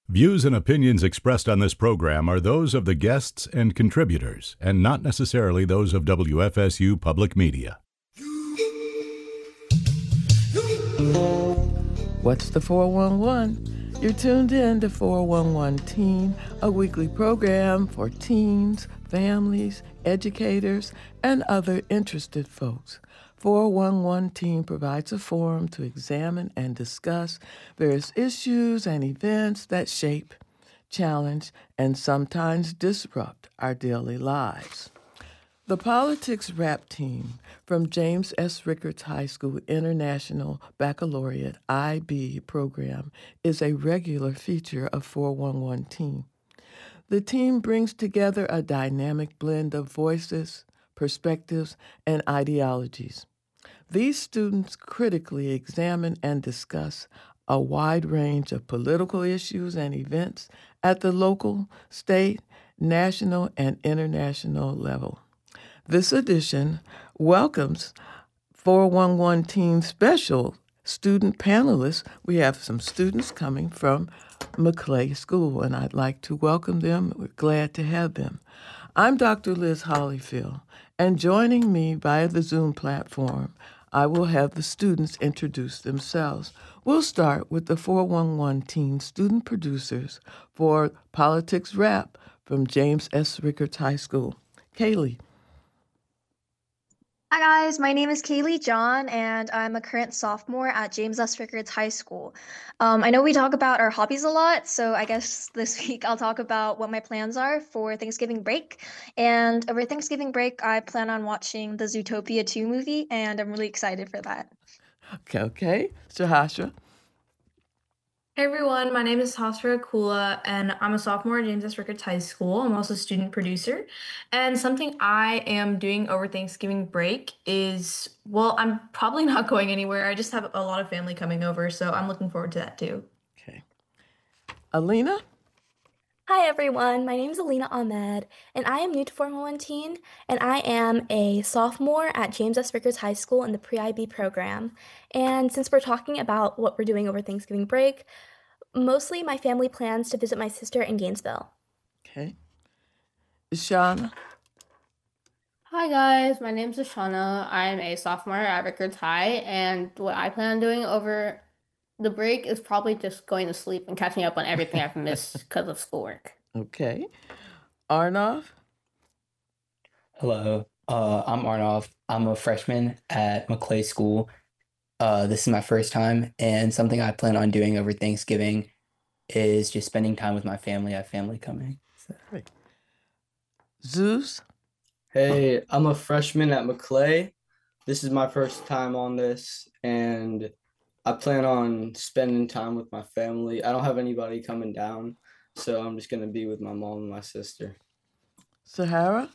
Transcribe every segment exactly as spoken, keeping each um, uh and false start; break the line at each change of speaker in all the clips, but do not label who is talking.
Views and opinions expressed on this program are those of the guests and contributors, and not necessarily those of W F S U Public Media.
What's the four one one? You're tuned in to four one one Teen, a weekly program for teens, families, educators, and other interested folks. four one one Teen provides a forum to examine and discuss various issues and events that shape, challenge, and sometimes disrupt our daily lives. The Politics Rap Team from James S. Rickards High School International Baccalaureate I B program is a regular feature of four one one Teen. The team brings together a dynamic blend of voices, perspectives, and ideologies. These students critically examine and discuss a wide range of political issues and events at the local, state, national, and international level. This edition welcomes four one one Teen special student panelists. We have some students coming from McClay School, and I'd like to welcome them. We're glad to have them. I'm Doctor Liz Hollyfield, and joining me via the Zoom platform, I will have the students introduce themselves. We'll start with the four one one Teen student producers for Politics Rap from James S. Rickards High School. Kaylee.
Hi guys, my name is Kaylee John, and I'm a current sophomore at James S. Rickards High School. Um, I know we talk about our hobbies a lot, so I guess this week I'll talk about what my plans are for Thanksgiving break. And over Thanksgiving break, I plan on watching the Zootopia two movie, and I'm really excited for that.
Okay, okay. Shahasha.
Hey everyone, my name is Hasra Kula, and I'm a sophomore at James S. Rickards High School. I'm also a student producer. And something I am doing over Thanksgiving break is, well, I'm probably not going anywhere. I just have a lot of family coming over, so I'm looking forward to that too.
Okay. Alina?
Hi everyone, my name is Alina Ahmed, and I am new to four one one Teen, and I am a sophomore at James S. Rickards High School in the Pre-I B program. And since we're talking about what we're doing over Thanksgiving break, mostly my family plans to visit my sister in Gainesville.
Okay. Ishana?
Hi guys, my name is Ashana. I'm a sophomore at Rickards High, and what I plan on doing over the break is probably just going to sleep and catching up on everything I've missed because of schoolwork.
Okay. Arnav?
Hello, uh, I'm Arnav. I'm a freshman at McClay School. Uh, this is my first time, and something I plan on doing over Thanksgiving is just spending time with my family. I have family coming. So.
Great. Zeus?
Hey, I'm a freshman at McClay. This is my first time on this, and I plan on spending time with my family. I don't have anybody coming down, so I'm just going to be with my mom and my sister.
Sahara?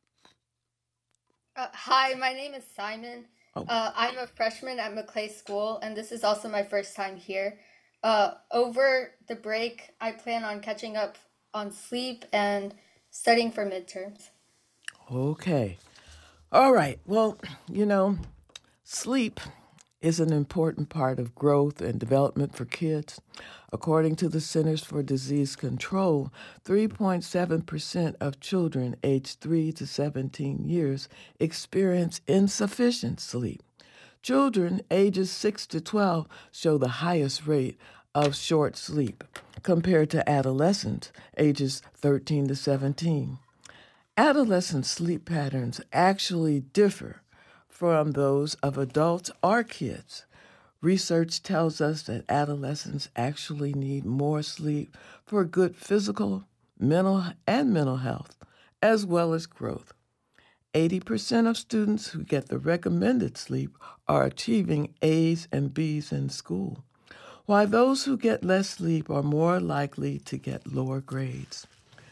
Uh, hi, my name is Simon.
Oh.
Uh, I'm a freshman at McClay School, and this is also my first time here. Uh, over the break, I plan on catching up on sleep and studying for midterms.
Okay. All right. Well, you know, sleep is an important part of growth and development for kids. According to the Centers for Disease Control, three point seven percent of children aged three to seventeen years experience insufficient sleep. Children ages six to twelve show the highest rate of short sleep compared to adolescents ages thirteen to seventeen. Adolescent sleep patterns actually differ from those of adults or kids. Research tells us that adolescents actually need more sleep for good physical, mental, and mental health, as well as growth. eighty percent of students who get the recommended sleep are achieving A's and B's in school, while those who get less sleep are more likely to get lower grades.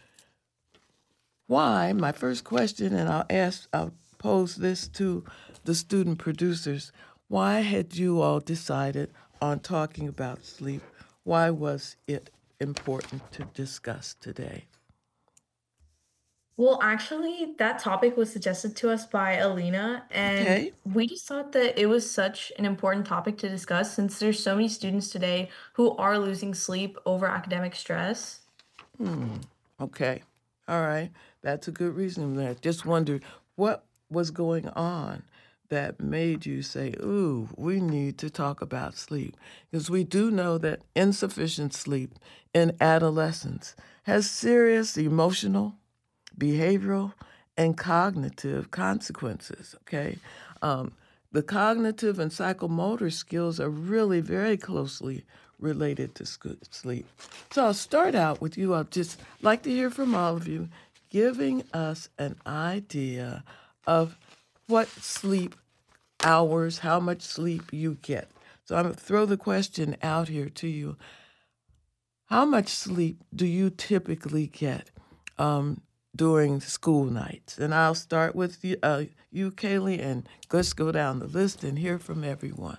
Why? My first question, and I'll ask, I'll pose this to the student producers. Why had you all decided on talking about sleep? Why was it important to discuss today?
Well, actually, that topic was suggested to us by Alina, and
Okay.
we just thought that it was such an important topic to discuss since there's so many students today who are losing sleep over academic stress.
Hmm. Okay. All right. That's a good reason there. Just wondered what was going on that made you say, ooh, we need to talk about sleep. Because we do know that insufficient sleep in adolescence has serious emotional, behavioral, and cognitive consequences. Okay. Um, the cognitive and psychomotor skills are really very closely related to sco- sleep. So I'll start out with you. I'd just like to hear from all of you giving us an idea of what sleep hours, how much sleep you get. So I'm going to throw the question out here to you. How much sleep do you typically get um, during school nights? And I'll start with you, uh, you, Kaylee, and let's go down the list and hear from everyone.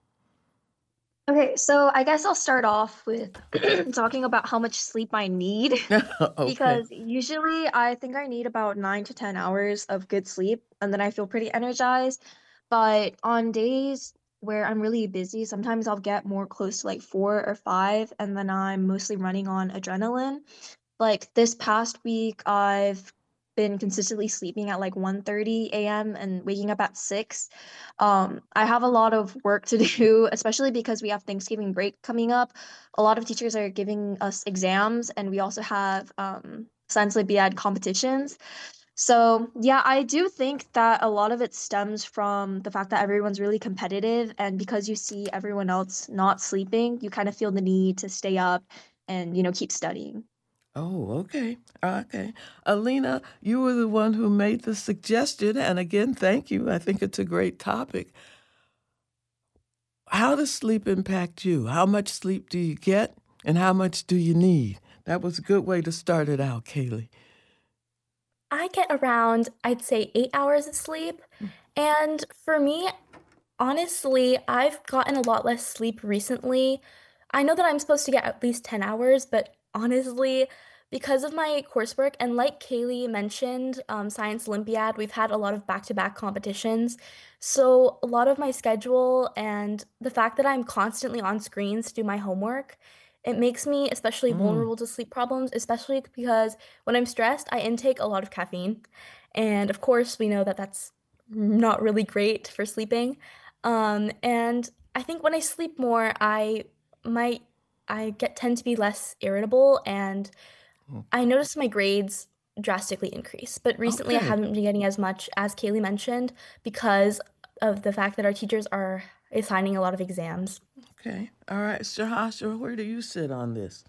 Okay, so I guess I'll start off with talking about how much sleep I need
Okay.
because usually I think I need about nine to ten hours of good sleep and then I feel pretty energized. But on days where I'm really busy, sometimes I'll get more close to like four or five, and then I'm mostly running on adrenaline. Like this past week, I've been consistently sleeping at like one thirty a m and waking up at six. Um, I have a lot of work to do, especially because we have Thanksgiving break coming up. A lot of teachers are giving us exams, and we also have um, Science Olympiad competitions. So, yeah, I do think that a lot of it stems from the fact that everyone's really competitive, and because you see everyone else not sleeping, you kind of feel the need to stay up and, you know, keep studying.
Oh, okay. Okay. Alina, you were the one who made the suggestion. And again, thank you. I think it's a great topic. How does sleep impact you? How much sleep do you get? And how much do you need? That was a good way to start it out, Kaylee.
I get around, I'd say, eight hours of sleep. And for me, honestly, I've gotten a lot less sleep recently. I know that I'm supposed to get at least ten hours, but honestly, because of my coursework, and like Kaylee mentioned, um, Science Olympiad, we've had a lot of back-to-back competitions. So a lot of my schedule and the fact that I'm constantly on screens to do my homework, it makes me especially
Mm.
vulnerable to sleep problems, especially because when I'm stressed, I intake a lot of caffeine. And of course, we know that that's not really great for sleeping. Um, and I think when I sleep more, I might I get tend to be less irritable and I notice my grades drastically increase. But recently I
Okay.
haven't been getting as much as Kaylee mentioned because of the fact that our teachers are assigning a lot of exams.
Okay. All right. Shahasha, where do you sit on this?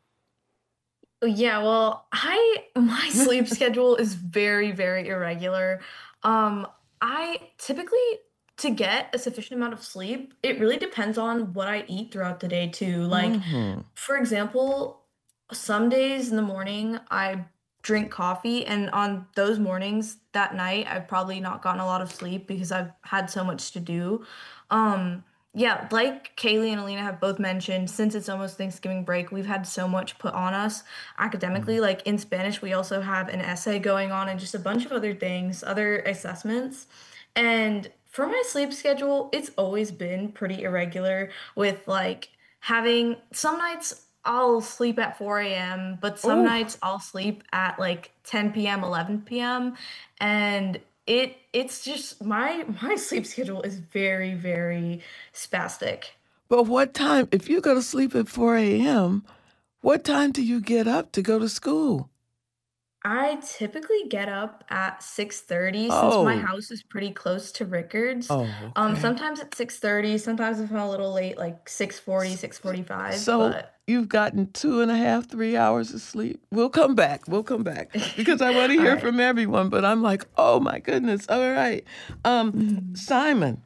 Oh, yeah, well, I my sleep schedule is very, very irregular. Um, I typically to get a sufficient amount of sleep, it really depends on what I eat throughout the day too. Like,
Mm-hmm.
for example, some days in the morning I drink coffee, and on those mornings that night I've probably not gotten a lot of sleep because I've had so much to do. Um, yeah, like Kaylee and Alina have both mentioned, since it's almost Thanksgiving break, we've had so much put on us academically. Like in Spanish, we also have an essay going on and just a bunch of other things, other assessments. And for my sleep schedule, it's always been pretty irregular with like having some nights I'll sleep at four a m, but some
Oh,
nights I'll sleep at like ten p m, eleven p m. And it it's just my my sleep schedule is very, very spastic.
but what time, if you go to sleep at four a m, what time do you get up to go to school?
I typically get up at six thirty since my
Oh,
house is pretty close to Rickards.
oh,
Um,
okay.
sometimes it's six thirty, sometimes if I'm a little late, like six forty, six forty-five,
So
but
you've gotten two and a half, three hours of sleep. We'll come back. We'll come back because I want to
all
hear
right.
from everyone. But I'm like, oh my goodness. All right. Um,
Mhm.
Simon.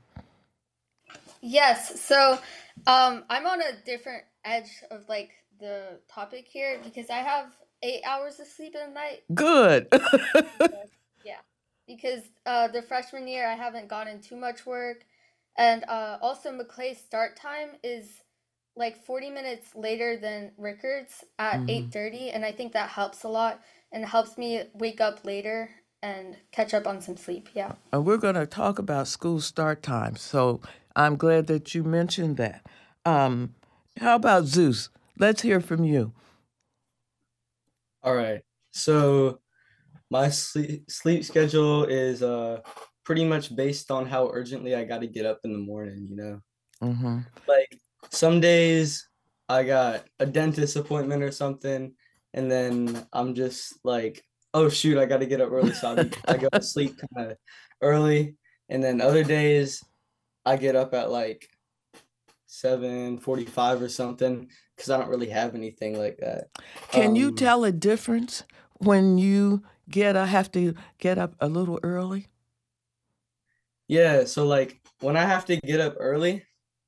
Yes, so um I'm on a different edge of like the topic here because I have eight hours of sleep in a night.
Good.
Because, yeah, because uh the freshman year I haven't gotten too much work, and uh also Maclay's start time is like forty minutes later than Rickards at
Mhm.
eight thirty, and I think that helps a lot and helps me wake up later and catch up on some sleep. Yeah.
And we're going to talk about school start times. So I'm glad that you mentioned that. Um, how about Zeus? Let's hear from you.
All right. So my sleep sleep schedule is uh pretty much based on how urgently I got to get up in the morning, you know.
Mm-hmm.
Like some days I got a dentist appointment or something, and then I'm just like, oh shoot, I got to get up early, so I, I go to sleep kind of early. And then other days I get up at like seven forty-five or something because I don't really have anything like that.
Can you
Um,
tell a difference when you get a, have to get up a little early?
yeah, so like when I have to get up early,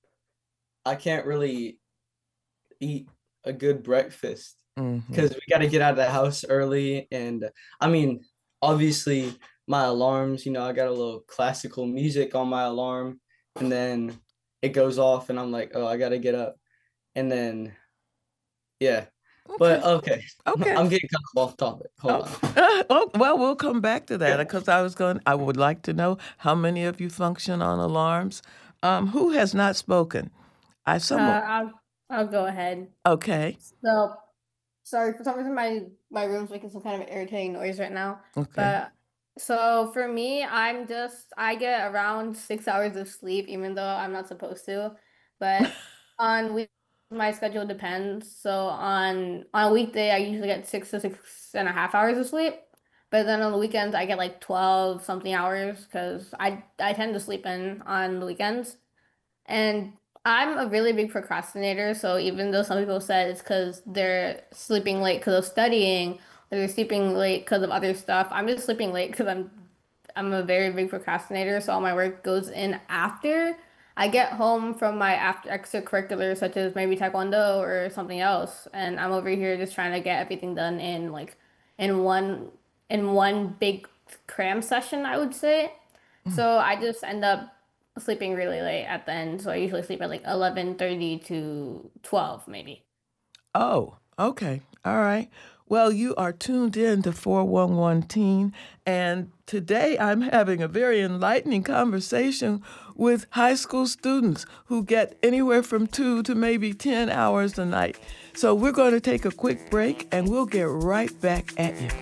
I can't really eat a good breakfast
Mm-hmm.
because we got to get out of the house early. And I mean, obviously, my alarms, you know, I got a little classical music on my alarm, and then it goes off, and I'm like, oh, I got to get up. And then, yeah. But okay,
Okay.
I'm getting kind of off topic. Hold
Oh.
on.
oh, well, we'll come back to that because I was going. I would like to know how many of you function on alarms. Um, who has not spoken? I
Uh,
someone.
I'll I'll go ahead.
Okay.
So, sorry for some reason my my room's making some kind of irritating noise right now.
Okay.
But so for me, I'm just I get around six hours of sleep, even though I'm not supposed to. But on week my schedule depends. So on on a weekday, I usually get six to six and a half hours of sleep. But then on the weekends, I get like twelve something hours because I I tend to sleep in on the weekends. And I'm a really big procrastinator, so even though some people said it's because they're sleeping late because of studying, or they're sleeping late because of other stuff, I'm just sleeping late because I'm I'm a very big procrastinator, so all my work goes in after I get home from my after extracurriculars, such as maybe taekwondo or something else, and I'm over here just trying to get everything done in like in one in one big cram session, I would say. So I just end up sleeping really late at the end. So I usually sleep at like eleven thirty to twelve maybe.
Oh, okay. All right. Well, you are tuned in to four one one Teen, and today I'm having a very enlightening conversation with high school students who get anywhere from two to maybe ten hours a night. So we're going to take a quick break, and we'll get right back at you.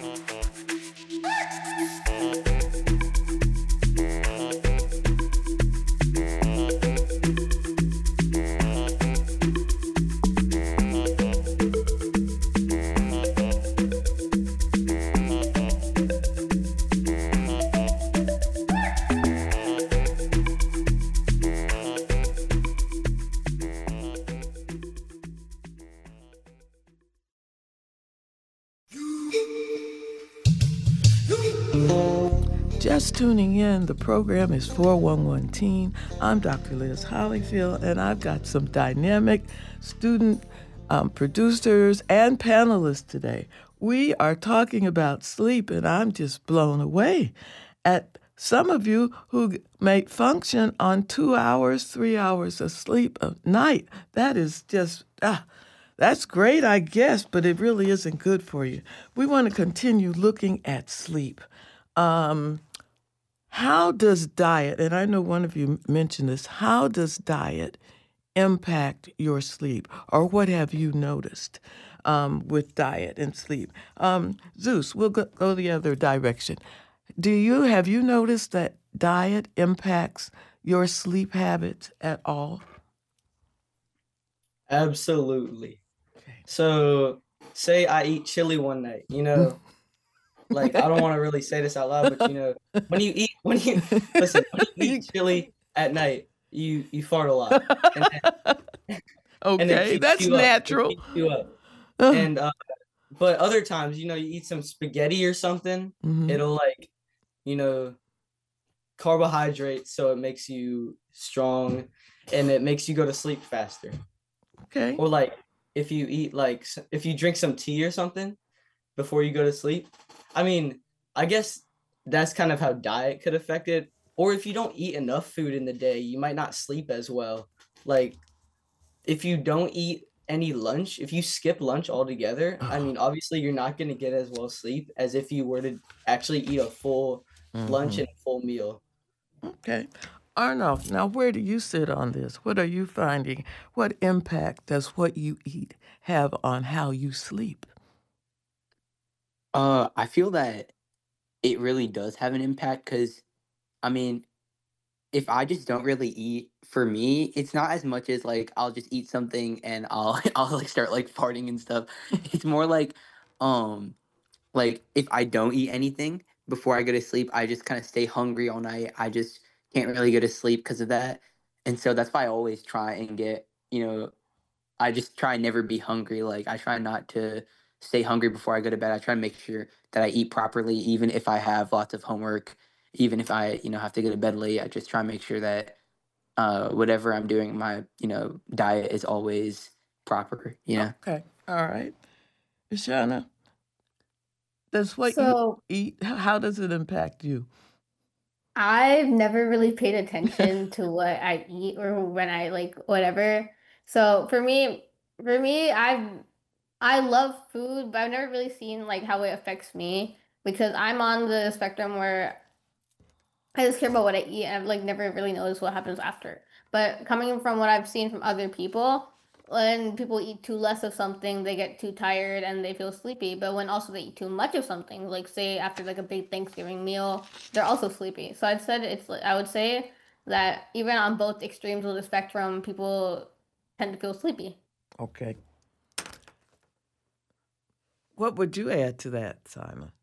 Just tuning in, the program is four one one Teen. I'm Doctor Liz Hollyfield, and I've got some dynamic student um, producers and panelists today. We are talking about sleep, and I'm just blown away at some of you who may function on two hours, three hours of sleep a night. That is just, ah, that's great, I guess, but it really isn't good for you. We want to continue looking at sleep. Um, How does diet, and I know one of you mentioned this, how does diet impact your sleep, or what have you noticed um, with diet and sleep? Um, Zeus, we'll go, go the other direction. Do you, have you noticed that diet impacts your sleep habits at all?
Absolutely.
Okay.
So say I eat chili one night, you know, like I don't want to really say this out loud, but you know, when you eat when you listen, when you eat chili at night, you you fart a lot. And then, and it
Okay,
keeps
that's
you up. It
natural.
keeps you up.
Ugh.
And uh but other times, you know, you eat some spaghetti or something,
Mhm.
it'll like, you know, carbohydrates, so it makes you strong and it makes you go to sleep faster.
Okay.
Or like if you eat like s- if you drink some tea or something before you go to sleep. I mean, I guess that's kind of how diet could affect it. Or if you don't eat enough food in the day, you might not sleep as well. Like if you don't eat any lunch, if you skip lunch altogether, I mean, obviously you're not going to get as well sleep as if you were to actually eat a full lunch
Mm-hmm.
and a full meal.
Okay. Arnold, now where do you sit on this? What are you finding? What impact does what you eat have on how you sleep?
Uh, I feel that it really does have an impact because, I mean, if I just don't really eat, for me, it's not as much as like I'll just eat something and I'll I'll like start like farting and stuff. It's more like, um, like if I don't eat anything before I go to sleep, I just kind of stay hungry all night. I just can't really go to sleep because of that. And so that's why I always try and get, you know, I just try and never be hungry. Like I try not to stay hungry before I go to bed. I try to make sure that I eat properly, even if I have lots of homework, even if I, you know, have to go to bed late. I just try and make sure that uh, whatever I'm doing, my, you know, diet is always proper. You know.
Okay. All right. Shauna, does what you
So
eat, h- how does it impact you?
I've never really paid attention to what I eat or when I like whatever. So for me, for me, I've I love food, but I've never really seen like how it affects me because I'm on the spectrum where I just care about what I eat and I've like never really noticed what happens after. But coming from what I've seen from other people, when people eat too less of something, they get too tired and they feel sleepy. But when also they eat too much of something, like say after like a big Thanksgiving meal, they're also sleepy. So I'd said it's like I would say that even on both extremes of the spectrum, people tend to feel sleepy.
Okay. What would you add to that, Simon?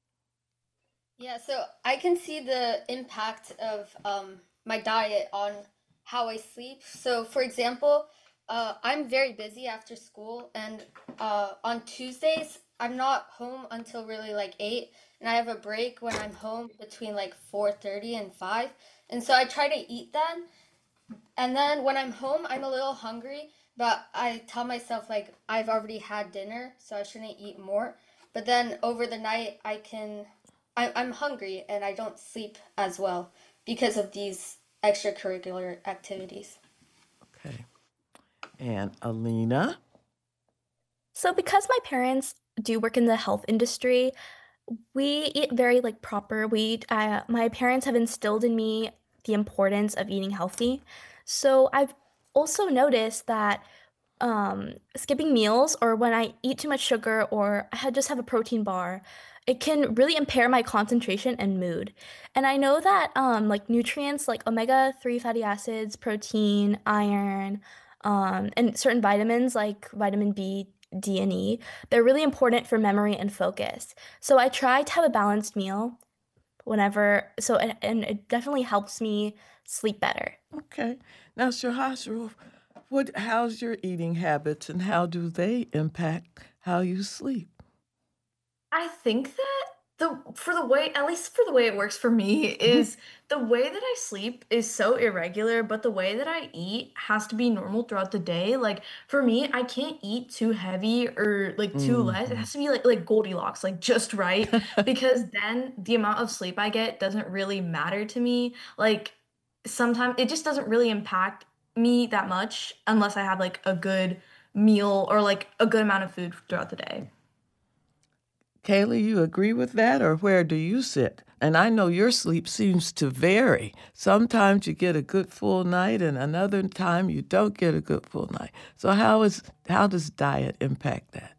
Yeah, so I can see the impact of um, my diet on how I sleep. So, for example, uh, I'm very busy after school, and uh, on Tuesdays, I'm not home until really like eight, and I have a break when I'm home between like four thirty and five. And so I try to eat then, and then when I'm home, I'm a little hungry, but I tell myself like I've already had dinner, so I shouldn't eat more. But then over the night, I can, I, I'm hungry and I don't sleep as well because of these extracurricular activities.
Okay. And Alina?
So because my parents do work in the health industry, we eat very like proper. We uh, my parents have instilled in me the importance of eating healthy. So I've also noticed that um, skipping meals or when I eat too much sugar or I had- just have a protein bar, it can really impair my concentration and mood. And I know that um, like nutrients like omega three fatty acids, protein, iron, um, and certain vitamins like vitamin B, D, and E, they're really important for memory and focus. So I try to have a balanced meal whenever, so and, and it definitely helps me sleep better.
Okay. Now, Shahasra, what, how's your eating habits and how do they impact how you sleep?
I think that the for the way at least for the way it works for me is the way that I sleep is so irregular, but the way that I eat has to be normal throughout the day. Like for me, I can't eat too heavy or like too less. It
Mm-hmm.
has to be like like Goldilocks, like just right, because then the amount of sleep I get doesn't really matter to me. Like sometimes it just doesn't really impact me that much unless I have like a good meal or like a good amount of food throughout the day.
Kaylee, you agree with that, or where do you sit? And I know your sleep seems to vary. Sometimes you get a good full night, and another time you don't get a good full night. So how is how does diet impact that?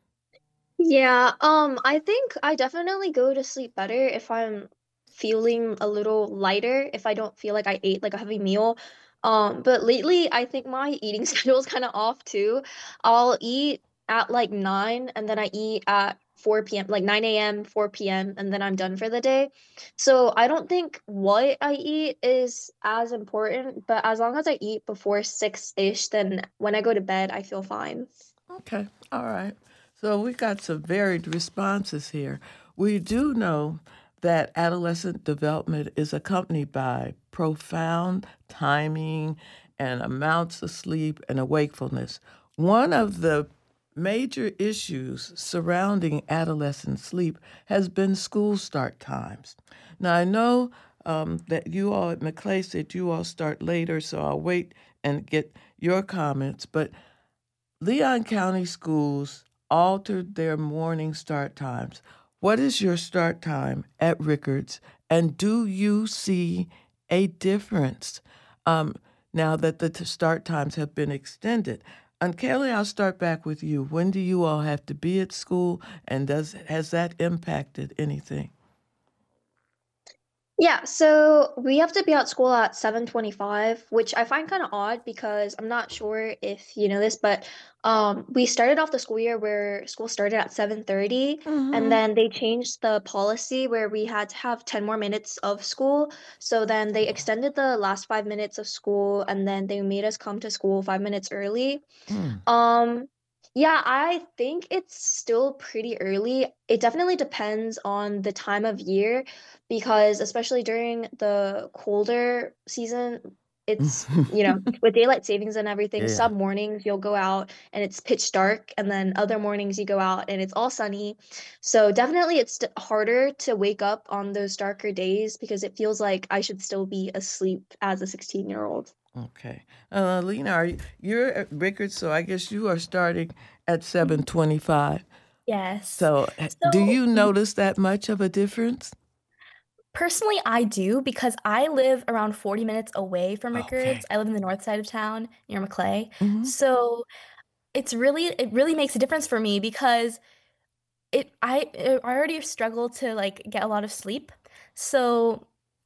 Yeah, um, I think I definitely go to sleep better if I'm feeling a little lighter, if I don't feel like I ate like a heavy meal. Um, but lately I think my eating schedule is kind of off too. I'll eat at like nine and then I eat at four p m, like nine a m, four p m, and then I'm done for the day. So I don't think what I eat is as important, but as long as I eat before six-ish, then when I go to bed, I feel fine.
Okay, all right. So we got some varied responses here. We do know that adolescent development is accompanied by profound timing and amounts of sleep and wakefulness. One of the major issues surrounding adolescent sleep has been school start times. Now, I know um, that you all at McClay said you all start later, so I'll wait and get your comments, but Leon County schools altered their morning start times. What is your start time at Rickards, and do you see a difference um, now that the t- start times have been extended? And Kelly, I'll start back with you. When do you all have to be at school, and does has that impacted anything?
Yeah, so we have to be at school at seven twenty-five, which I find kind of odd because I'm not sure if you know this, but um we started off the school year where school started at seven thirty, and
Mm-hmm.
then they changed the policy where we had to have ten more minutes of school. So then they extended the last five minutes of school, and then they made us come to school five minutes early.
Mm.
Um, yeah, I think it's still pretty early. It definitely depends on the time of year because especially during the colder season, it's, you know, with daylight savings and everything,
Yeah.
some mornings you'll go out and it's pitch dark, and then other mornings you go out and it's all sunny. So definitely it's st- harder to wake up on those darker days because it feels like I should still be asleep as a sixteen-year-old.
Okay. Uh, Lena, are you, you're at Rickards, so I guess you are starting at seven twenty-five.
Yes.
So, h- do
So
you notice that much of a difference?
personally, I do because I live around forty minutes away from
Okay.
Rickards. I live in the north side of town near Maclay.
Hmm.
So it's really it really makes a difference for me because it I I already struggle to like get a lot of sleep. So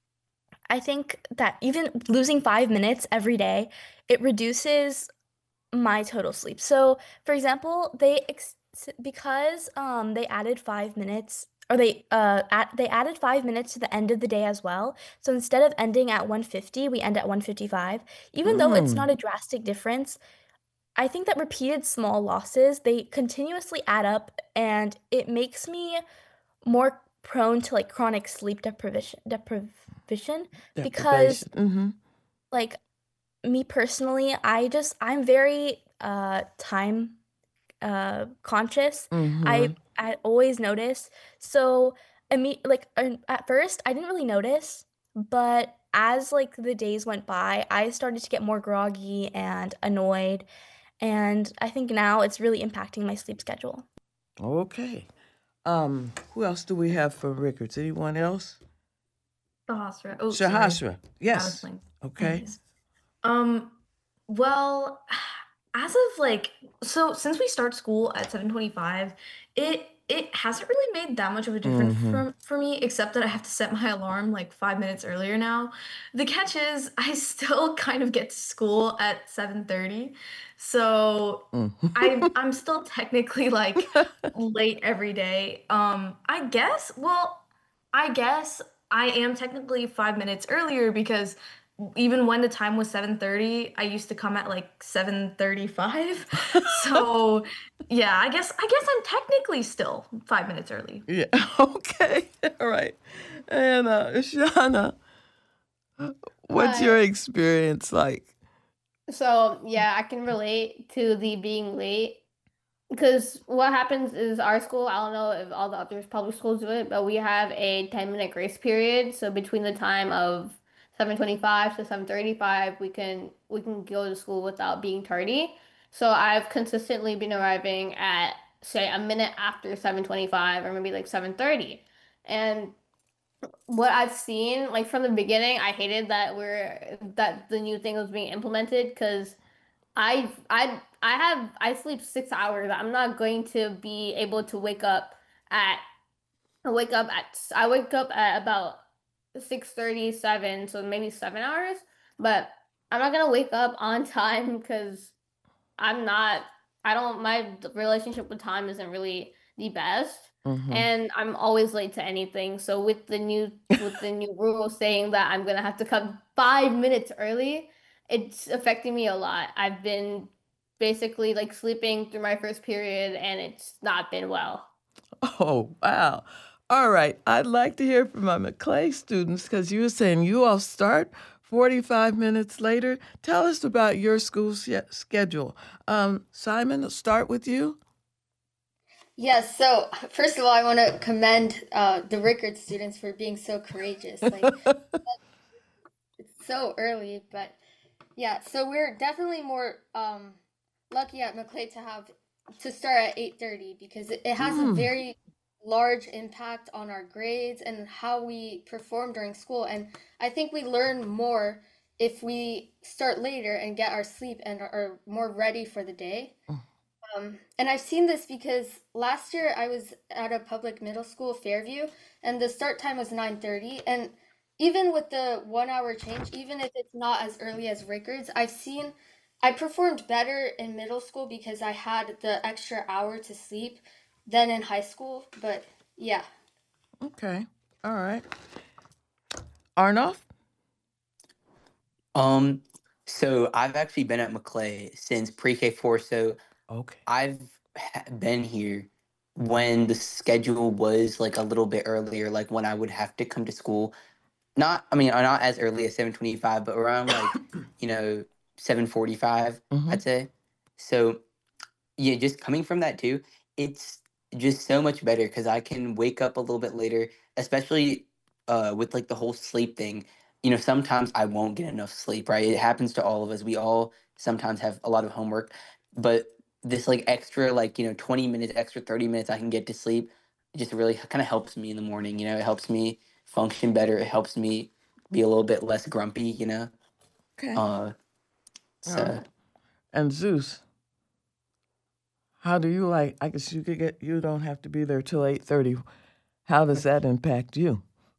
I think that even losing five minutes every day, it reduces my total sleep. So, for example, they ex because um they added five minutes or they uh at, they added five minutes to the end of the day as well. So instead of ending at one fifty, we end at one fifty-five. Even though it's not
Mm.
a drastic difference, I think that repeated small losses, they continuously add up and it makes me more prone to like chronic sleep deprivation deprivation because
Deprivation. Mm-hmm.
like me personally, I just I'm very uh time uh conscious.
Mm-hmm.
I I always notice. So I mean like uh, at first I didn't really notice, but as like the days went by, I started to get more groggy and annoyed, and I think now it's really impacting my sleep schedule.
Okay. Um, who else do we have from Rickards? Anyone else?
Sahasra. Oh, sorry.
Shahasra.
I was
Yes.
playing.
Okay.
Anyways. Um, well, as of like, so since we start school at seven twenty-five, it it hasn't really made that much of a difference
Mm-hmm.
for for me, except that I have to set my alarm like five minutes earlier now. The catch is I still kind of get to school at seven thirty. So I I'm still technically like late every day. Um, I guess, well, I guess I am technically five minutes earlier because even when the time was seven thirty, I used to come at like seven thirty-five. So, yeah, I guess I guess I'm technically still five minutes early.
Yeah. Okay. All right. And uh, Shauna, what's your
Hi.
experience like?
So yeah, I can relate to the being late because what happens is our school, I don't know if all the other public schools do it, but we have a ten minute grace period. So between the time of seven twenty-five to seven thirty-five, we can we can go to school without being tardy. So I've consistently been arriving at say a minute after seven twenty-five or maybe like seven thirty. And what I've seen, like from the beginning, I hated that we're that the new thing was being implemented because I I I have I sleep six hours. I'm not going to be able to wake up at I wake up at I wake up at about six thirty seven, so maybe seven hours. But I'm not gonna wake up on time because I'm not I don't my relationship with time isn't really the best.
Mm-hmm.
And I'm always late to anything. So with the new with the new rule saying that I'm gonna have to come five minutes early, it's affecting me a lot. I've been basically like sleeping through my first period and it's not been well.
Oh, wow. All right. I'd like to hear from my McClay students because you were saying you all start forty-five minutes later. Tell us about your school sch- schedule. Um, Simon, I'll start with you.
Yes, so first of all, I want to commend uh, the Rickard students for being so courageous. Like, it's so early, but Yeah, so we're definitely more um lucky at Maclay to have to start at eight thirty because it, it has a
Mm.
very large impact on our grades and how we perform during school. And I think we learn more if we start later and get our sleep and are, are more ready for the day. Um, and I've seen this because last year I was at a public middle school, Fairview, and the start time was nine thirty. And even with the one hour change, even if it's not as early as Rickards, I've seen I performed better in middle school because I had the extra hour to sleep than in high school. But yeah.
Okay. All right. Arnold?
Um, so I've actually been at Maclay since pre-K four, so
Okay.
I've ha- been here when the schedule was like a little bit earlier, like when I would have to come to school. Not, I mean, uh, not as early as seven twenty-five, but around like, you know, seven forty-five,
Mm-hmm.
I'd say. So yeah, just coming from that too, it's just so much better because I can wake up a little bit later, especially uh, with like the whole sleep thing. You know, sometimes I won't get enough sleep, right? It happens to all of us. We all sometimes have a lot of homework, but this like extra, like, you know, twenty minutes, extra thirty minutes I can get to sleep just really kind of helps me in the morning. You know, it helps me function better. It helps me be a little bit less grumpy, you know?
Okay.
Uh,
All
so.
right. And Zeus, how do you like? I guess you could get. You don't have to be there till eight thirty. How does that impact you?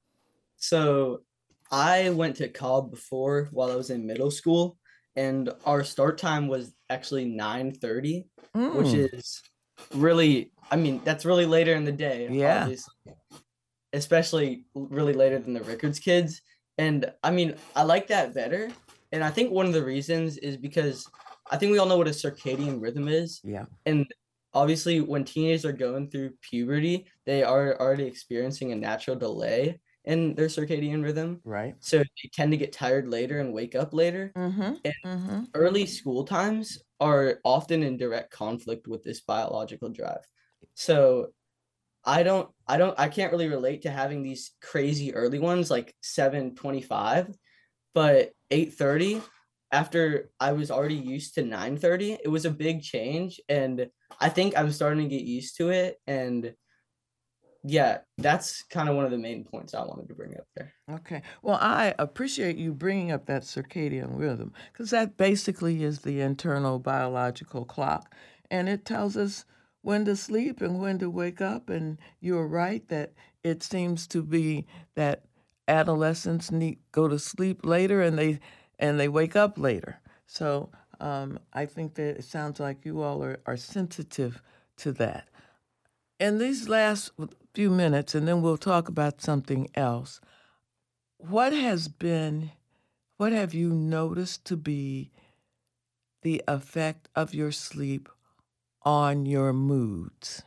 So I went to Cobb before while I was in middle school, and our start time was actually nine thirty, which
Mm.
is really, I mean, that's really later in the day,
Yeah.
obviously, especially really later than the Rickards kids. And I mean, I like that better. And I think one of the reasons is because I think we all know what a circadian rhythm is.
Yeah.
And obviously, when teenagers are going through puberty, they are already experiencing a natural delay in their circadian rhythm.
Right.
So they tend to get tired later and wake up later.
Mm-hmm.
And
Mm-hmm.
early school times are often in direct conflict with this biological drive. So I don't, I don't, I can't really relate to having these crazy early ones like seven twenty-five, but eight thirty, after I was already used to nine thirty, it was a big change. And I think I'm starting to get used to it. And yeah, that's kind of one of the main points I wanted to bring up there.
Okay. Well, I appreciate you bringing up that circadian rhythm because that basically is the internal biological clock, and it tells us when to sleep and when to wake up. And you're right that it seems to be that adolescents need go to sleep later and they and they wake up later. So um, I think that it sounds like you all are, are sensitive to that. In these last few minutes, and then we'll talk about something else. What has been, what have you noticed to be the effect of your sleep on your moods?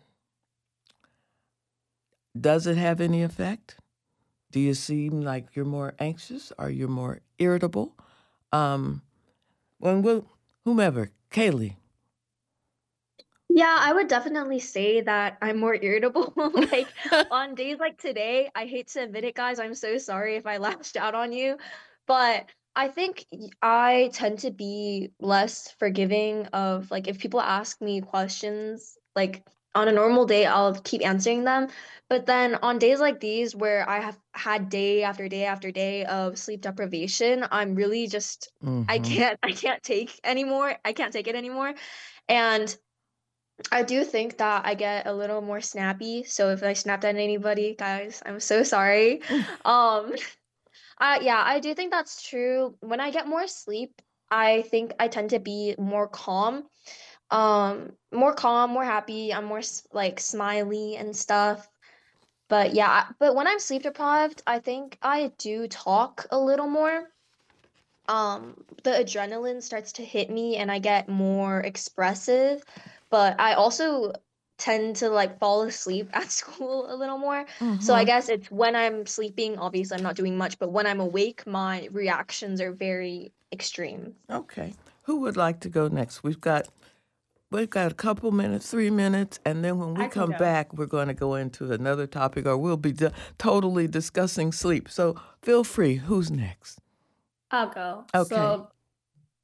Does it have any effect? Do you seem like you're more anxious or you're more irritable? Um, when we'll, whomever, Kaylee.
Yeah, I would definitely say that I'm more irritable. Like on days like today, I hate to admit it, guys. I'm so sorry if I lashed out on you, but I think y- I tend to be less forgiving of like if people ask me questions, like on a normal day, I'll keep answering them. But then on days like these where I have had day after day after day of sleep deprivation, I'm really just I
Mm-hmm.
can't I can't take anymore. I can't take it anymore. And I do think that I get a little more snappy. So if I snapped at anybody, guys, I'm so sorry. Um, I yeah, I do think that's true. When I get more sleep, I think I tend to be more calm. Um, more calm, more happy. I'm more s- like smiley and stuff. But yeah, I- but when I'm sleep deprived, I think I do talk a little more. Um, the adrenaline starts to hit me and I get more expressive, but I also tend to like fall asleep at school a little more. So I
Mm-hmm.
guess it's when I'm sleeping, obviously I'm not doing much, but when I'm awake, my reactions are very extreme.
Okay. Who would like to go next? We've got we've got a couple minutes, three minutes, and then when we
I can
come
go.
back, we're going to go into another topic, or we'll be di- totally discussing sleep. So feel free. Who's next?
I'll go.
Okay.
So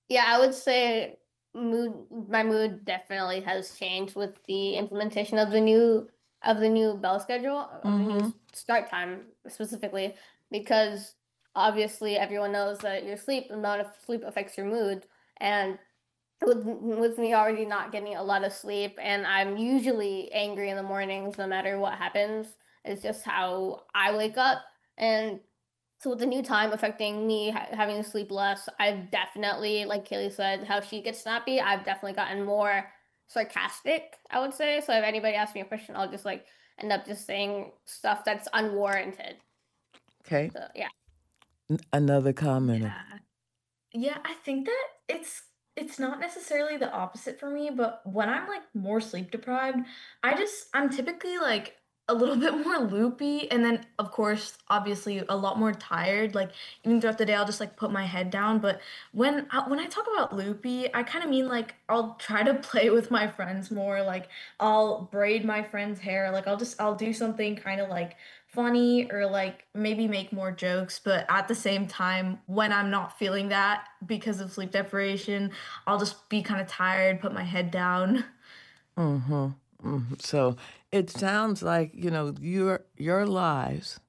Yeah, I would say mood my mood definitely has changed with the implementation of the new of the new bell schedule, of the new
Mm-hmm.
s- start time specifically, because obviously everyone knows that your sleep, amount of sleep affects your mood, and with with me already not getting a lot of sleep, and I'm usually angry in the mornings no matter what happens. It's just how I wake up. And so with the new time affecting me ha- having to sleep less, I've definitely, like Kaylee said, how she gets snappy, I've definitely gotten more sarcastic, I would say. So if anybody asks me a question, I'll just like end up just saying stuff that's unwarranted.
Okay.
So yeah.
N- Another comment.
Yeah. Yeah, I think that it's it's not necessarily the opposite for me, but when I'm like more sleep deprived, I just I'm typically like a little bit more loopy and then of course obviously a lot more tired. Like even throughout the day I'll just like put my head down, but when I, when I talk about loopy, I kind of mean like I'll try to play with my friends more, like I'll braid my friend's hair, like I'll just I'll do something kind of like funny or like maybe make more jokes, but at the same time, when I'm not feeling that because of sleep deprivation, I'll just be kind of tired, put my head down.
Mm-hmm. Mm-hmm. So it sounds like, you know, your your lives,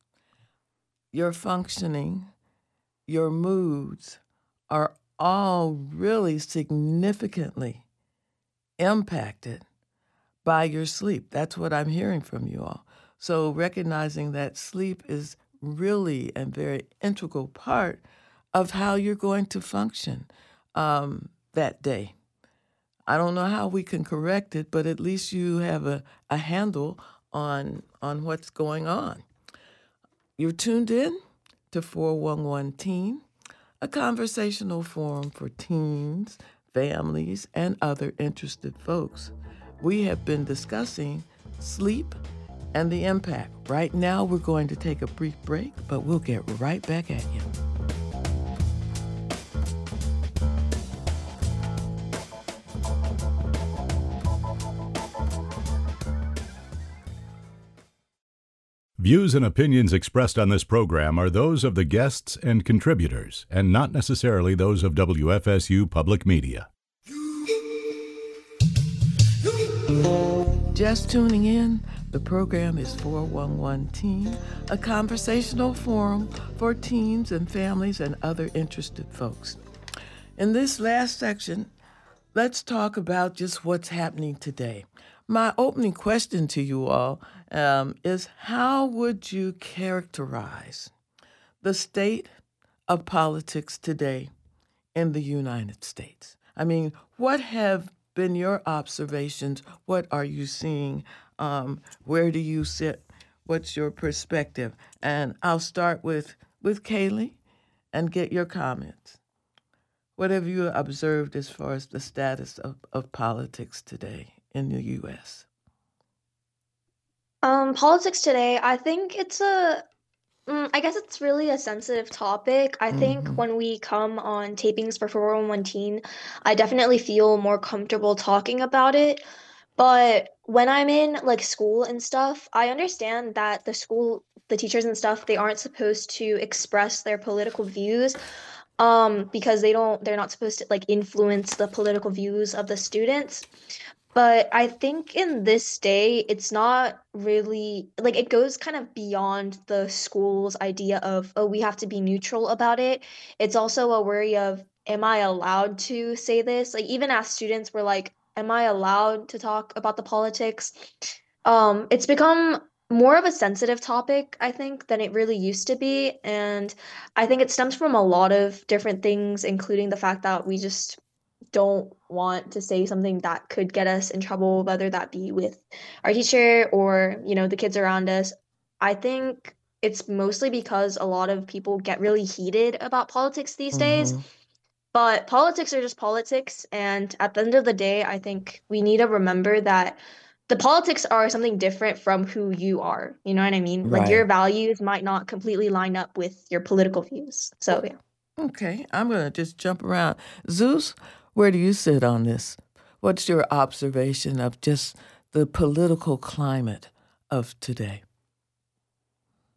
your functioning, your moods are all really significantly impacted by your sleep. That's what I'm hearing from you all. So recognizing that sleep is really a very integral part of how you're going to function um, that day. I don't know how we can correct it, but at least you have a, a handle on on what's going on. You're tuned in to four one one Teen, a conversational forum for teens, families, and other interested folks. We have been discussing sleep and the impact. Right now, we're going to take a brief break, but we'll get right back at you.
Views and opinions expressed on this program are those of the guests and contributors, and not necessarily those of W F S U Public Media.
Just tuning in, the program is four one one Teen, a conversational forum for teens and families and other interested folks. In this last section, let's talk about just what's happening today. My opening question to you all um, is how would you characterize the state of politics today in the United States? I mean, what have been your observations? What are you seeing? Um, where do you sit? What's your perspective? And I'll start with, with Kaylee and get your comments. What have you observed as far as the status of, of politics today in the U S?
Um, politics today, I think it's a, mm, I guess it's really a sensitive topic. I think
Mm-hmm.
when we come on tapings for four one one Teen, I definitely feel more comfortable talking about it. But when I'm in like school and stuff, I understand that the school, the teachers and stuff, they aren't supposed to express their political views, um, because they don't, they're not supposed to like influence the political views of the students. But I think in this day, it's not really like it goes kind of beyond the school's idea of, oh, we have to be neutral about it. It's also a worry of, am I allowed to say this? Like, even as students, we're like, am I allowed to talk about the politics? Um, it's become more of a sensitive topic, I think, than it really used to be. And I think it stems from a lot of different things, including the fact that we just don't want to say something that could get us in trouble, whether that be with our teacher or, you know, the kids around us. I think it's mostly because a lot of people get really heated about politics these days.
Mm-hmm.
But politics are just politics. And at the end of the day, I think we need to remember that the politics are something different from who you are. You know what I mean? Like your
Right.
values might not completely line up with your political views. So, yeah.
Okay, I'm going to just jump around. Zeus, where do you sit on this? What's your observation of just the political climate of today?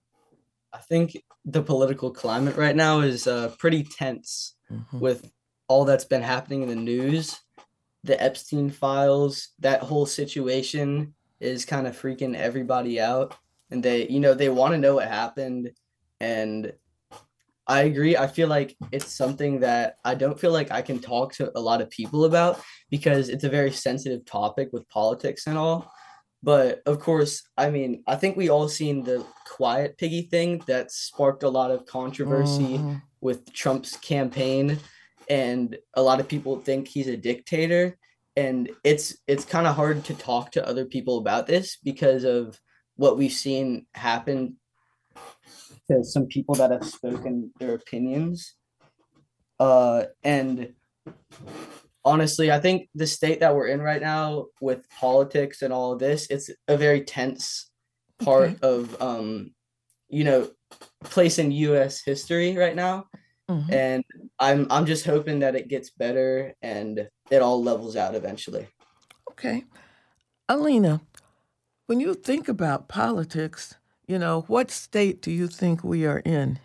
I think the political climate right now is uh, pretty tense
Mm-hmm.
with all that's been happening in the news, the Epstein files, that whole situation is kind of freaking everybody out. And they, you know, they want to know what happened. And I agree. I feel like it's something that I don't feel like I can talk to a lot of people about because it's a very sensitive topic with politics and all. But of course, I mean, I think we all seen the quiet piggy thing that sparked a lot of controversy
Mm-hmm.
with Trump's campaign, and a lot of people think he's a dictator. And it's it's kind of hard to talk to other people about this because of what we've seen happen to some people that have spoken their opinions. Uh, and honestly, I think the state that we're in right now with politics and all of this, it's a very tense part
Okay.
of um, you know, place in U S history right now.
Mm-hmm.
And I'm I'm just hoping that it gets better and it all levels out eventually.
Okay. Alina, when you think about politics, you know, what state do you think we are in?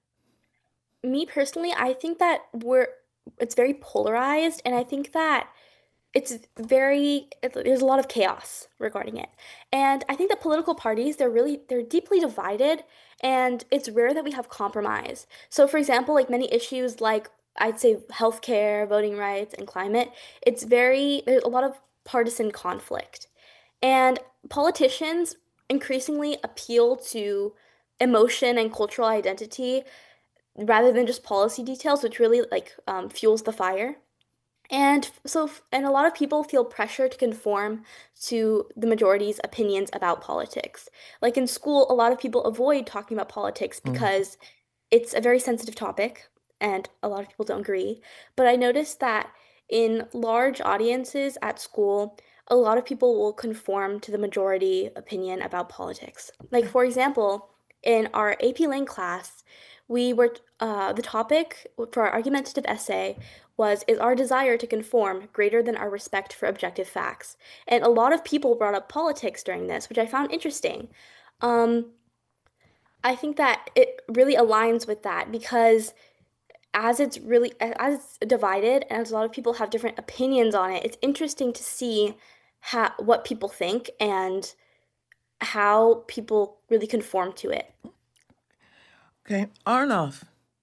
Me personally, I think that we're it's very polarized, and I think that it's very it, there's a lot of chaos regarding it. And I think that political parties, they're really they're deeply divided, and it's rare that we have compromise. So for example, like many issues like I'd say healthcare, voting rights, and climate, it's very there's a lot of partisan conflict. And politicians increasingly appeal to emotion and cultural identity rather than just policy details, which really like um, fuels the fire. And so, and a lot of people feel pressure to conform to the majority's opinions about politics. Like in school, a lot of people avoid talking about politics
Mm.
because it's a very sensitive topic and a lot of people don't agree. But I noticed that in large audiences at school, a lot of people will conform to the majority opinion about politics. Like, for example, in our A P Lang class, we were, uh, the topic for our argumentative essay was, is our desire to conform greater than our respect for objective facts? And a lot of people brought up politics during this, which I found interesting. Um, I think that it really aligns with that because as it's really as it's divided and as a lot of people have different opinions on it, it's interesting to see how what people think and how people really conform to it.
Okay. Arnold,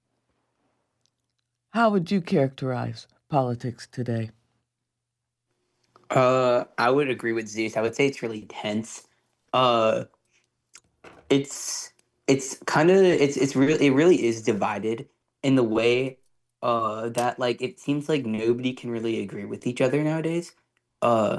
how would you characterize politics today?
Uh, I would agree with Zeus. I would say it's really tense. Uh, it's it's kind of it's it's really it really is divided in the way uh that like it seems like nobody can really agree with each other nowadays. Uh,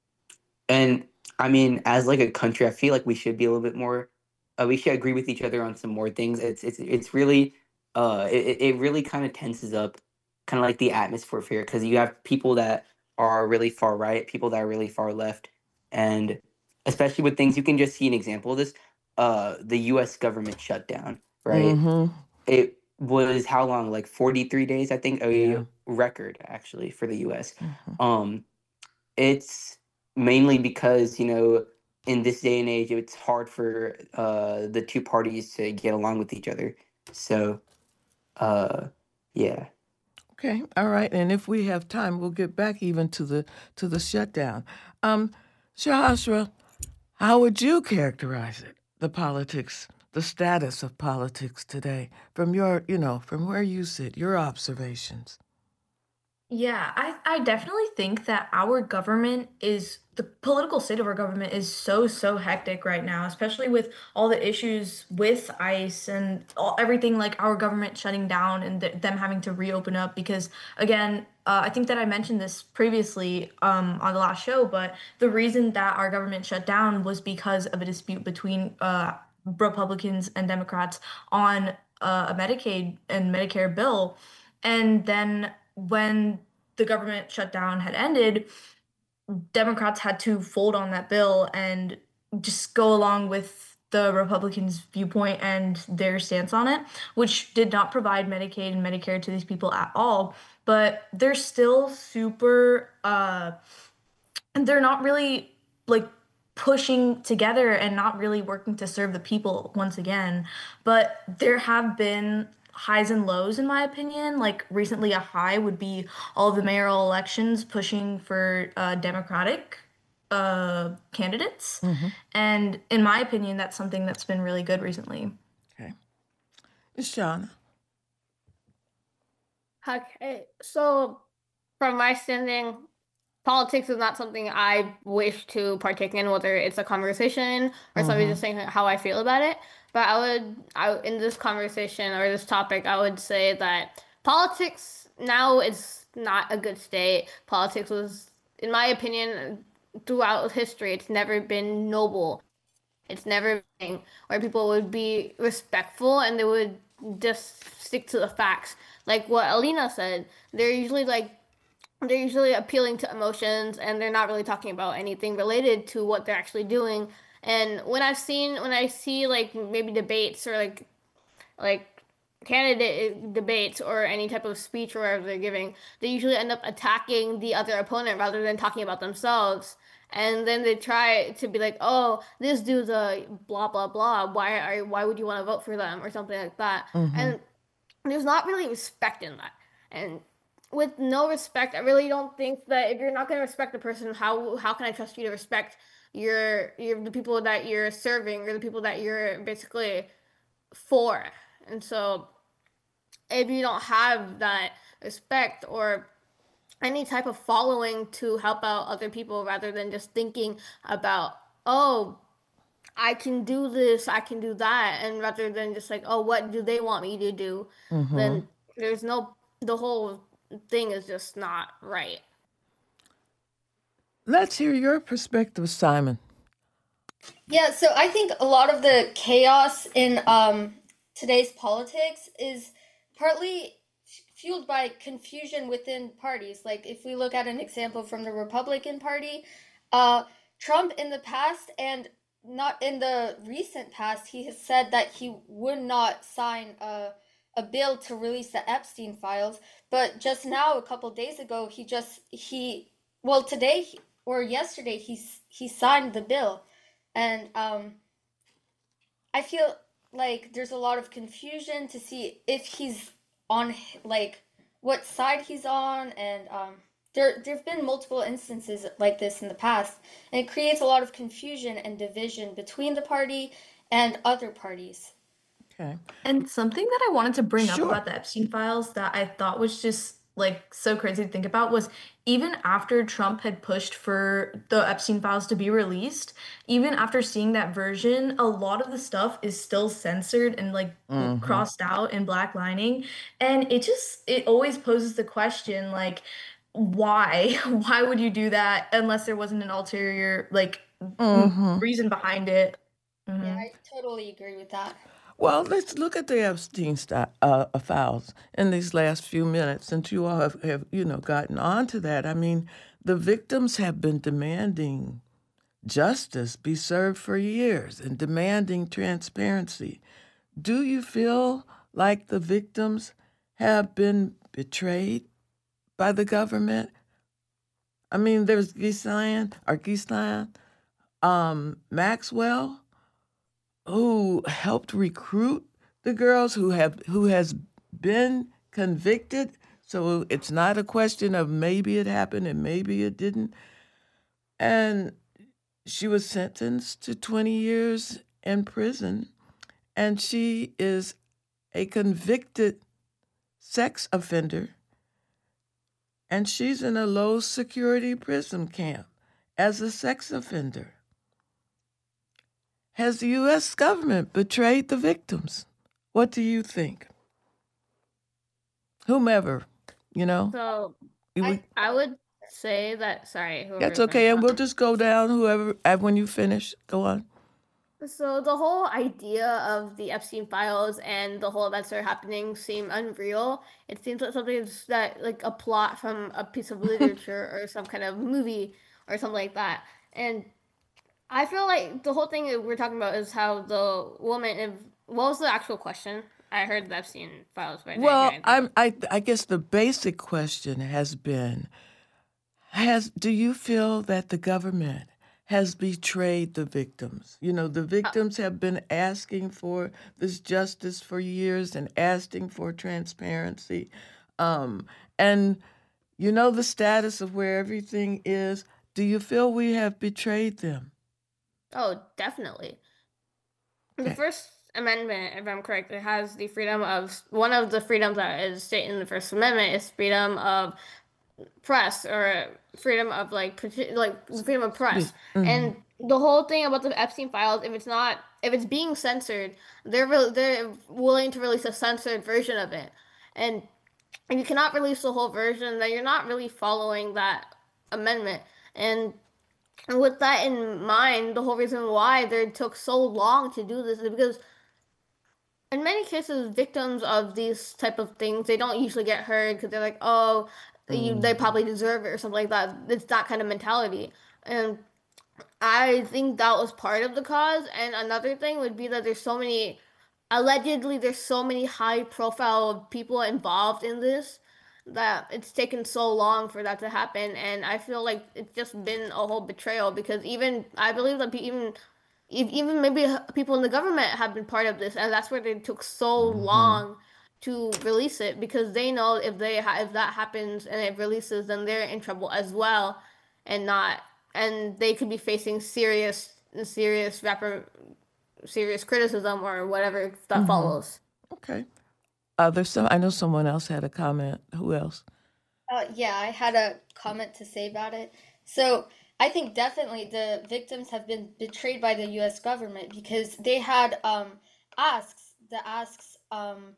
and I mean, as like a country, I feel like we should be a little bit more. Uh, we should agree with each other on some more things. It's it's it's really uh it, it it really kind of tenses up kind of like the atmosphere here because you have people that are really far right, people that are really far left, and especially with things you can just see an example of this. Uh, the U S government shutdown, right?
Mm-hmm.
It was how long? Like forty-three days, I think, a
Yeah.
record actually for the U S.
Mm-hmm.
Um, it's mainly because, you know, in this day and age, it's hard for uh, the two parties to get along with each other. So, uh, yeah.
Okay. All right. And if we have time, we'll get back even to the to the shutdown. Um, Shahasra, how would you characterize it? The politics, the status of politics today, from your, you know, from where you sit, your observations.
Yeah, I, I definitely think that our government is the political state of our government is so, so hectic right now, especially with all the issues with ICE and all, everything like our government shutting down and th- them having to reopen up. Because, again, uh, I think that I mentioned this previously um, on the last show, but the reason that our government shut down was because of a dispute between uh, Republicans and Democrats on uh, a Medicaid and Medicare bill. And then when the government shutdown had ended, Democrats had to fold on that bill and just go along with the Republicans' viewpoint and their stance on it, which did not provide Medicaid and Medicare to these people at all. But they're still super, uh, and they're not really like pushing together and not really working to serve the people once again. But there have been highs and lows in my opinion. Like recently, a high would be all of the mayoral elections pushing for uh, Democratic uh, candidates,
Mm-hmm.
and in my opinion, that's something that's been really good recently.
Okay. It's Shauna.
Okay, so from my standing, politics is not something I wish to partake in, whether it's a conversation or somebody
Mm-hmm.
just saying how I feel about it. But I would, I in this conversation or this topic, I would say that politics now is not a good state. Politics was, in my opinion, throughout history, it's never been noble. It's never been where people would be respectful and they would just stick to the facts. Like what Alina said, they're usually like they're usually appealing to emotions and they're not really talking about anything related to what they're actually doing. And when I've seen when I see like maybe debates or like like candidate debates or any type of speech or whatever they're giving, they usually end up attacking the other opponent rather than talking about themselves. And then they try to be like, "Oh, this dude's a blah blah blah. Why are why would you want to vote for them?" or something like that.
Mm-hmm.
And there's not really respect in that. And with no respect, I really don't think that if you're not going to respect the person, how how can I trust you to respect your your the people that you're serving or the people that you're basically for? And so if you don't have that respect or any type of following to help out other people rather than just thinking about, oh, I can do this, I can do that, and rather than just like, oh, what do they want me to do?
Mm-hmm.
Then there's no, the whole thing is just not right.
Let's hear your perspective, Simon.
Yeah, so I think a lot of the chaos in um, today's politics is partly fueled by confusion within parties. Like if we look at an example from the Republican Party, uh, Trump in the past and not in the recent past, he has said that he would not sign a, a bill to release the Epstein files. But just now, a couple days ago, he just, he, well, today or yesterday, he, he signed the bill. And um, I feel like there's a lot of confusion to see if he's on, like, what side he's on. And um, there there have been multiple instances like this in the past. And it creates a lot of confusion and division between the party and other parties.
Okay.
And something that I wanted to bring
Sure.
up about the Epstein files that I thought was just like so crazy to think about was even after Trump had pushed for the Epstein files to be released, even after seeing that version, a lot of the stuff is still censored and like
Mm-hmm.
crossed out in black lining. And it just, it always poses the question like, why? Why would you do that unless there wasn't an ulterior like
Mm-hmm.
reason behind it? Mhm.
Yeah, I totally agree with that.
Well, let's look at the Epstein sti- uh, uh, files in these last few minutes, since you all have, have, you know, gotten onto that. I mean, the victims have been demanding justice be served for years and demanding transparency. Do you feel like the victims have been betrayed by the government? I mean, there's Ghislaine or Ghislaine um, Maxwell, who helped recruit the girls, who have who has been convicted. So it's not a question of maybe it happened and maybe it didn't. And she was sentenced to twenty years in prison, and she is a convicted sex offender, and she's in a low security prison camp as a sex offender. Has the U S government betrayed the victims? What do you think? Whomever, you know?
So
You
I,
would-
I would say that, sorry, whoever
that's
is
okay,
gonna
and
talk.
we'll just go down, whoever, and when you finish, go on.
So the whole idea of the Epstein files and the whole events that are happening seem unreal. It seems like something that's that like a plot from a piece of literature or some kind of movie or something like that. And I feel like the whole thing that we're talking about is how the woman. If, what was the actual question? I heard the Epstein files, but I didn't hear
Well,
anything
I'm, I, I guess the basic question has been, has do you feel that the government has betrayed the victims. You know, the victims have been asking for this justice for years and asking for transparency. Um, and you know the status of where everything is. Do you feel we have betrayed them?
Oh, definitely. The
Okay.
First Amendment, if I'm correct, it has the freedom of one of the freedoms that is stated in the First Amendment is freedom of press or freedom of like parti- like freedom of press.
Mhm.
And the whole thing about the Epstein files, if it's not if it's being censored, they're re- they're willing to release a censored version of it. And if you cannot release the whole version, then you're not really following that amendment. And and with that in mind, the whole reason why they took so long to do this is because in many cases, victims of these type of things, they don't usually get heard because they're like, oh, you, they
Mm.
probably deserve it or something like that. It's that kind of mentality. And I think that was part of the cause. And another thing would be that there's so many, allegedly, there's so many high profile people involved in this that it's taken so long for that to happen. And I feel like it's just been a whole betrayal because even, I believe that pe- even, ev- even maybe h- people in the government have been part of this. And that's where they took so
Mhm.
long to release it because they know if they ha- if that happens and it releases, then they're in trouble as well, and not and they could be facing serious serious rapper serious criticism or whatever that
Mhm.
follows.
Okay. Uh, there's some. I know someone else had a comment. Who else?
Uh, yeah, I had a comment to say about it. So I think definitely the victims have been betrayed by the U S government because they had um, asks, the asks um,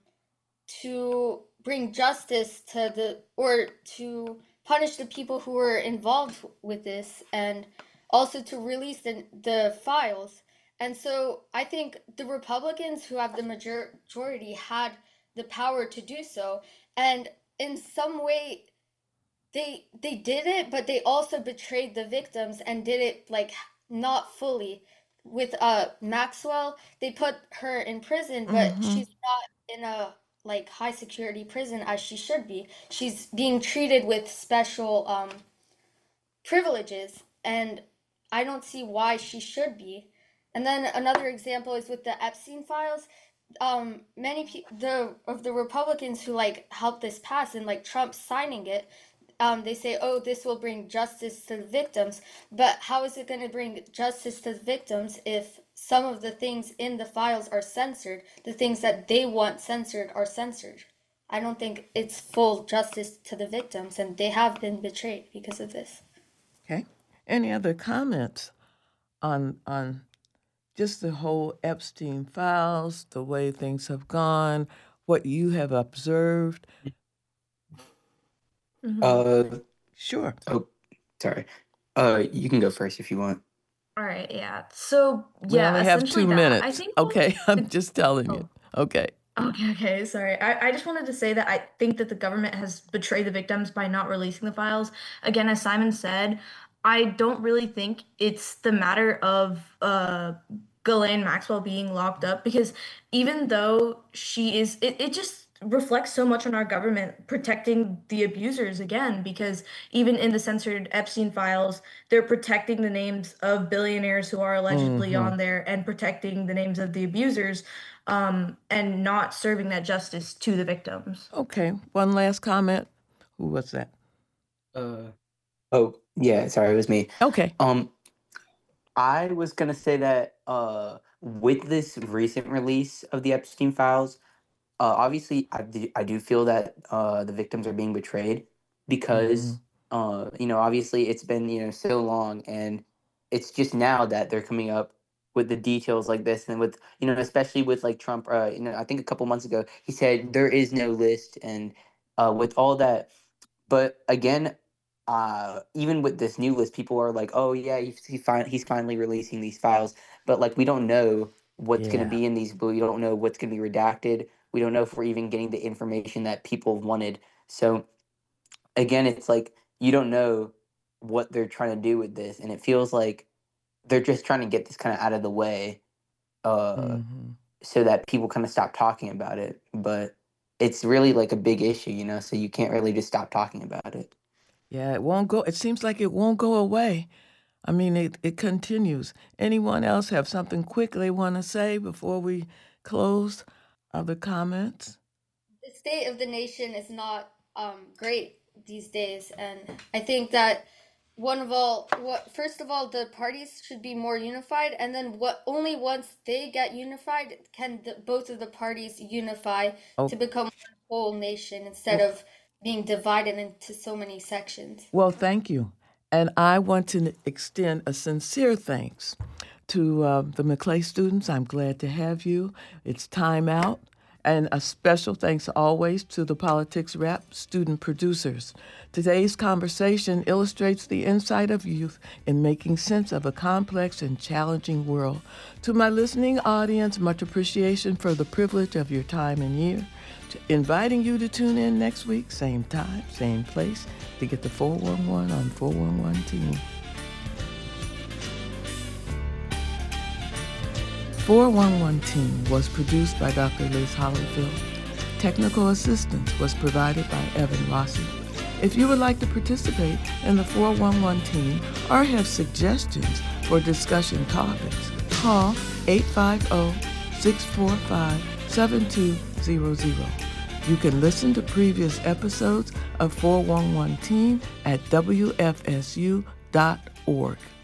to bring justice to the, or to punish the people who were involved with this and also to release the, the files. And so I think the Republicans who have the major- majority had the power to do so. And in some way, they they did it, but they also betrayed the victims and did it like not fully. With uh Maxwell, they put her in prison, but
Mhm.
she's not in a like high security prison as she should be. She's being treated with special um privileges, and I don't see why she should be. And then another example is with the Epstein files. Um, many pe- the of the Republicans who like helped this pass and like Trump signing it, um, they say, "Oh, this will bring justice to the victims." But how is it going to bring justice to the victims if some of the things in the files are censored? The things that they want censored are censored. I don't think it's full justice to the victims, and they have been betrayed because of this.
Okay. Any other comments on on just the whole Epstein files, the way things have gone, what you have observed?
Mhm.
Uh,
Sure.
oh, sorry. Uh, you can go first if you want.
All right, yeah. So,
We
yeah,
only have
essentially
two
that. I
minutes.
think one
Okay, I'm
the
just telling you.
oh,
Okay.
okay, okay, sorry. I, I just wanted to say that I think that the government has betrayed the victims by not releasing the files. Again, as Simon said, I don't really think it's the matter of uh Ghislaine Maxwell being locked up because even though she is it, it just reflects so much on our government protecting the abusers again because even in the censored Epstein files, they're protecting the names of billionaires who are allegedly
Mhm.
on there and protecting the names of the abusers um, and not serving that justice to the victims.
Okay. One last comment. Who was that?
Uh,
Oh, yeah, sorry, it was me.
Okay.
Um, I was gonna say that uh, with this recent release of the Epstein files, uh, obviously I do, I do feel that uh, the victims are being betrayed because
Mhm.
uh, you know obviously it's been you know so long and it's just now that they're coming up with the details like this and with you know especially with like Trump uh, you know I think a couple months ago he said there is no list and uh, with all that but again uh, even with this new list people are like oh yeah he's, he fin- he's finally releasing these files but like we don't know what's going to
Yeah.
be in these we don't know what's going to be redacted we don't know if we're even getting the information that people wanted so again it's like you don't know what they're trying to do with this and it feels like they're just trying to get this kind of out of the way uh,
Mhm.
so that people kind of stop talking about it but it's really like a big issue you know so you can't really just stop talking about it.
Yeah, it won't go. It seems like it won't go away. I mean, it, it continues. Anyone else have something quick they want to say before we close? Other comments?
The state of the nation is not um, great these days, and I think that one of all, what first of all, the parties should be more unified, and then what only once they get unified can the, both of the parties unify
Oh.
to become one whole nation instead of being divided into so many sections.
Well, thank you. And I want to extend a sincere thanks to uh, the Maclay students. I'm glad to have you. It's time out. And a special thanks always to the Politics Rap student producers. Today's conversation illustrates the insight of youth in making sense of a complex and challenging world. To my listening audience, much appreciation for the privilege of your time and year. Inviting you to tune in next week, same time, same place, to get the four one one on four one one Team. four one one Team was produced by Doctor Liz Hollyfield. Technical assistance was provided by Evan Rossi. If you would like to participate in the four one one Team or have suggestions for discussion topics, call eight five zero, six four five, seven two zero zero. You can listen to previous episodes of four one one Team at W F S U dot org.